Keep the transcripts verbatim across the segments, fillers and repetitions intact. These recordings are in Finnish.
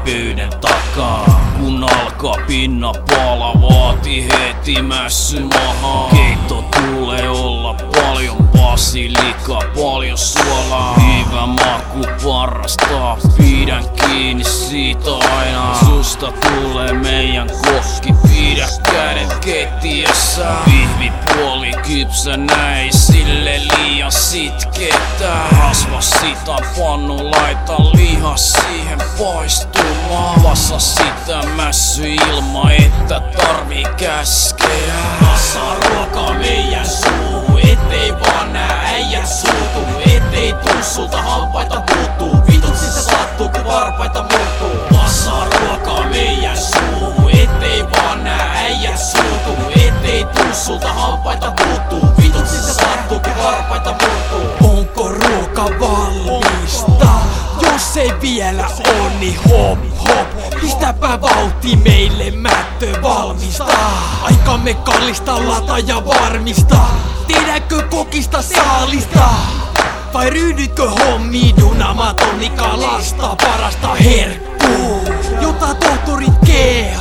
pöydän takaa. Kun alkaa pinna pala, vaati heti mässy mahaan. Keitto tulee olla paljon basilikaa, paljon suolaa. Hyvä maku parastaa, pidän kiinni siitä aina. Susta tulee meidän kokki, pidä kädet keittiössä. Pihvi puoli kypsä näin, sille liian sitkeetä. Rasva sitä pannu, laita liha siihen paistumaan. Vassa sitä mässy ilma, että tarvii käskeä. Massaa ruokaa meidän suuhun, ettei vaan nää äijät suutu. Ettei tuu sulta hampaita puuttuu, vitut sitä sattuu kun varpaita muuttuu. Massaa ruokaa meidän suuhun, ettei vaan nää äijät suutu. Ettei tuu sulta hampaita puuttuu, vitut sitä sattuu kun varpaita muuttuu. Onko ruoka valmista? Jos ei vielä oo, niin hop hop. Pistäpä vauhti meille mättö valmistaa. Aikamme kallista, lata ja varmista. Tiedätkö kokista saalista? Vai ryhdytkö hommiin dunamaton kalasta parasta herkkuu? Jota tohtorit keho,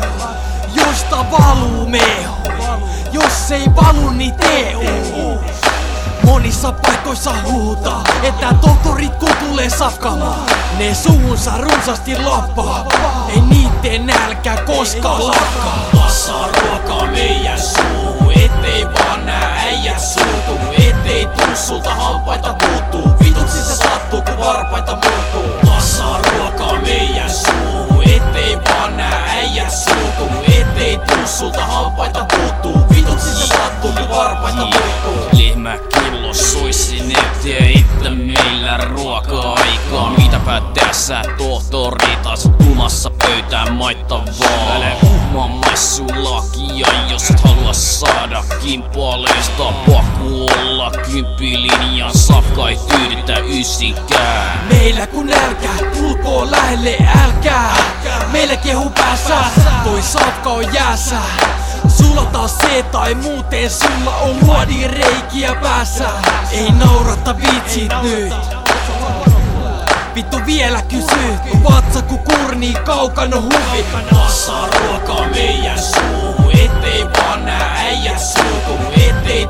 josta valuu meho. Jos ei valu, niin tee uu. Monissa paikoissa huutaa, että tohtorit kun tulee safkamaan. Ne suunsa runsasti lappaa, ei niitten nälkä koskaan lakkaa. Massaa ruokaa meidän suuhun, ettei vaan nää äijät suutu. Ettei tuu sulta hampaita puuttuu, vitut sitä sattuu kun varpaita muuttuu. Massaa ruokaa meidän suuhun, ettei vaan nää äijät suutu. Ettei tuu sulta hampaita puuttuu, vitut sitä sattuu kun varpaita muuttuu. Lihmäkillo soisin eteen, itse meillä ruoka-aikaa. Mitäpä tässä tohtori taas tumassa pöytään maittaa vaan. Älä uhmaa maissulakia, jos et halua saada kimpaleista. Pakko olla kymppilinjan, safka ei tyydytä ysikään. Meillä kun nälkä kulkoo lähelle, älkää. Meillä kehu päässä, toi safka on jäässä. Sulla taas se tai muuten sulla on muodin reikiä päässä. Ei naurata vitsit nyt. Vittu vielä kysyt, kun vatsa ku kurnii kaukana huvi. Massaa ruokaa meidän suuhun, ettei vaan nää äijät suutu. Ettei